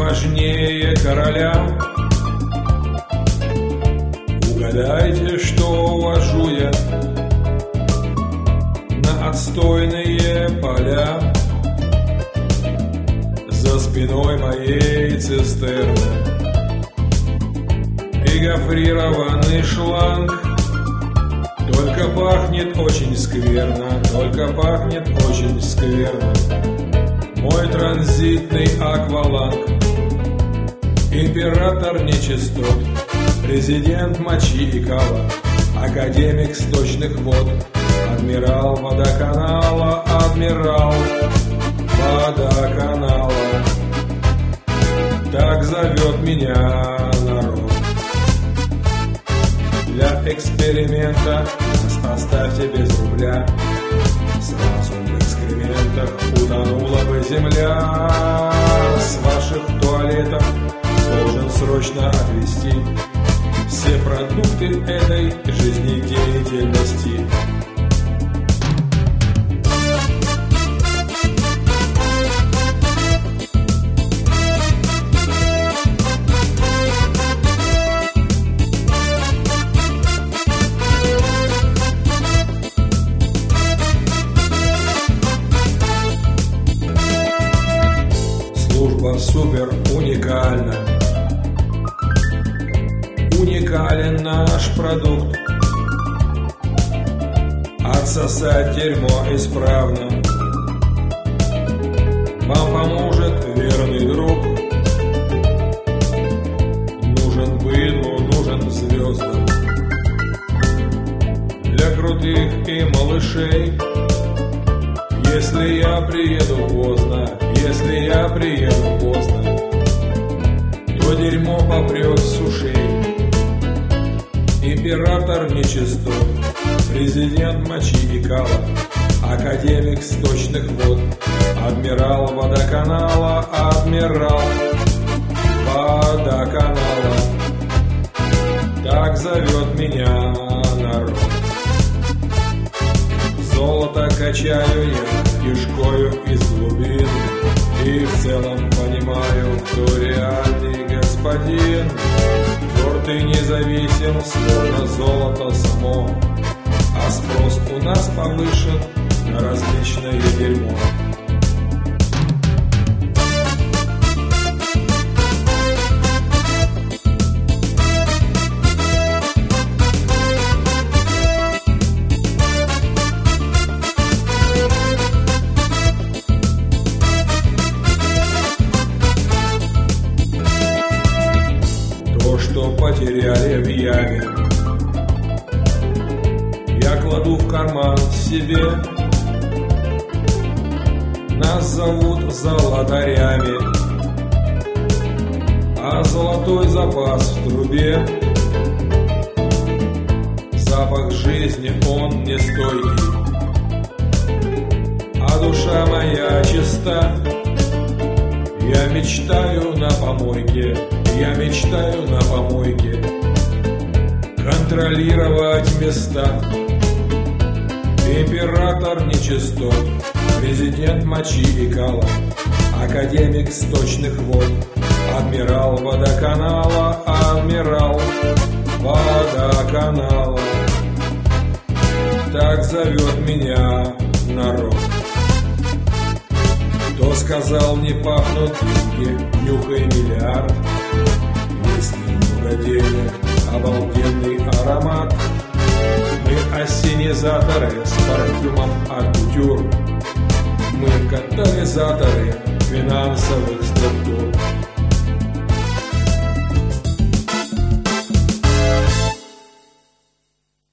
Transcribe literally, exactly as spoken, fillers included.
важнее короля. Угадайте, что увожу я на отстойные поля. За спиной моей цистерны и гофрированный шланг. Только пахнет очень скверно, только пахнет очень скверно мой транзитный акваланг. Император нечистот, президент мочи и кала, академик сточных вод, адмирал водоканала, адмирал водоканала. Так зовет меня народ. Для эксперимента нас оставьте без рубля. Сразу в экскрементах утонула бы земля. С ваших туалетов должен срочно отвезти все продукты этой жизнедеятельности. Служба супер уникальна. Уникален наш продукт. Отсосать дерьмо исправно вам поможет верный друг. Нужен быдлу, нужен звездам для крутых и малышей. Если я приеду поздно, если я приеду поздно, то дерьмо попрет с ушей. Император нечистот, президент мочи и кала, академик сточных вод, адмирал водоканала, адмирал водоканала. Так зовет меня народ. Золото качаю я кишкою из глубин, и в целом понимаю, кто реальный господин. Горд и независим, словно золото само, а спрос у нас повышен на различное дерьмо. Что потеряли в яме, я кладу в карман себе. Нас зовут золотарями, а золотой запас в трубе. Запах жизни он нестойкий, а душа моя чиста. Я мечтаю на помойке, я мечтаю на помойке контролировать места. Император нечистот, президент мочи и кала, академик сточных вод, адмирал водоканала, адмирал водоканала. Так зовет меня народ. Кто сказал, не пахнут деньги, нюхай миллиард. Если много денег, обалденный аромат. Мы ассенизаторы с парфюмом от кутюр. Мы катализаторы финансовых структур.